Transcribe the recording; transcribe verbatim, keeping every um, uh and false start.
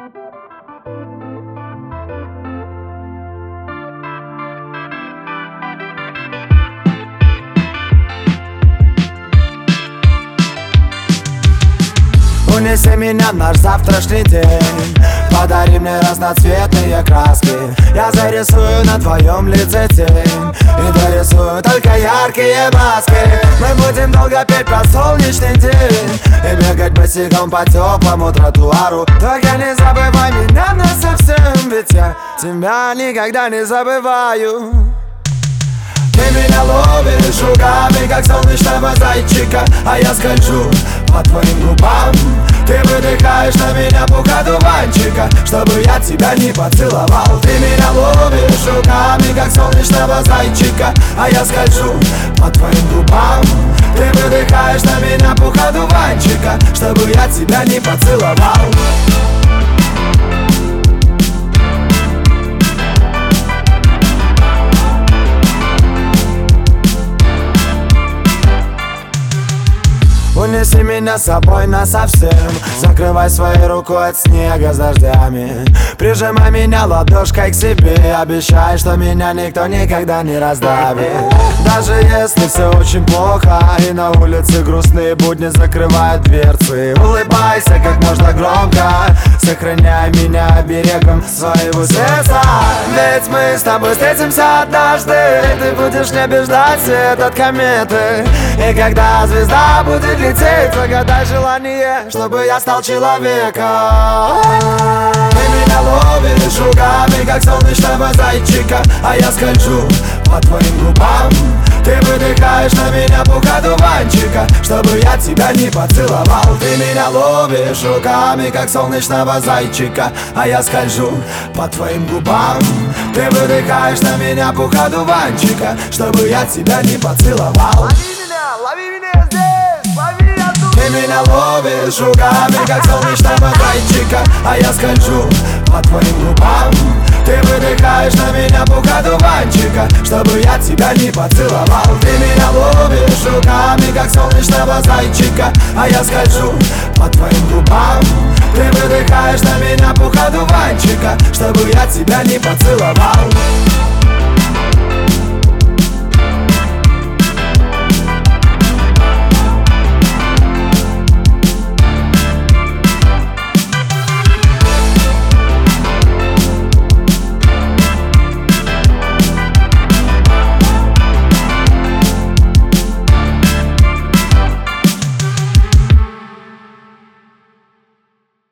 Унеси меня в наш завтрашний день, подари мне разноцветные краски. Я зарисую на твоем лице тень и дорисую только яркие маски. Мы будем долго петь про солнечный день и бегать босиком по теплому тротуару. Только не забывай меня насовсем, ведь я тебя никогда не забываю. Ты меня ловишь руками, как солнечного зайчика, а я скольжу по твоим губам. Ты выдыхаешь на меня пух одуванчика, чтобы я тебя не поцеловал. Ты меня ловишь руками, как солнечного зайчика, а я скольжу по твоим губам. Ты выдыхаешь на меня пух одуванчика, чтобы я тебя не поцеловал. Унеси меня с собой насовсем, закрывай своей рукой от снега с дождями. Прижимай меня ладошкой к себе, обещай, что меня никто никогда не раздавит. Даже если все очень плохо и на улице грустные будни закрывают дверцы, улыбайся как можно громко, сохраняй меня берегом своего сердца. Ведь мы с тобой встретимся однажды, ты будешь в небе ждать свет от кометы. И когда звезда будет лететь, загадай желание, чтобы я стал человеком. Ты меня ловишь руками, как солнечного зайчика, а я скольжу по твоим губам. Ты выдыхаешь на меня пух одуванчика, чтобы я тебя не поцеловал. Ты меня ловишь руками, как солнечного зайчика, а я скольжу по твоим губам. Ты выдыхаешь на меня пух одуванчика, чтобы я тебя не поцеловал. Лови меня, лови меня здесь, лови оттуда. Ты меня ловишь руками, как солнечного зайчика, а я скольжу по твоим губам. Ты выдыхаешь на меня пух одуванчика, чтобы я тебя не поцеловал. Ты меня ловишь руками, как солнечного зайчика, а я скольжу по твоим губам. Ты выдыхаешь на меня пух одуванчика, чтобы я тебя не поцеловал.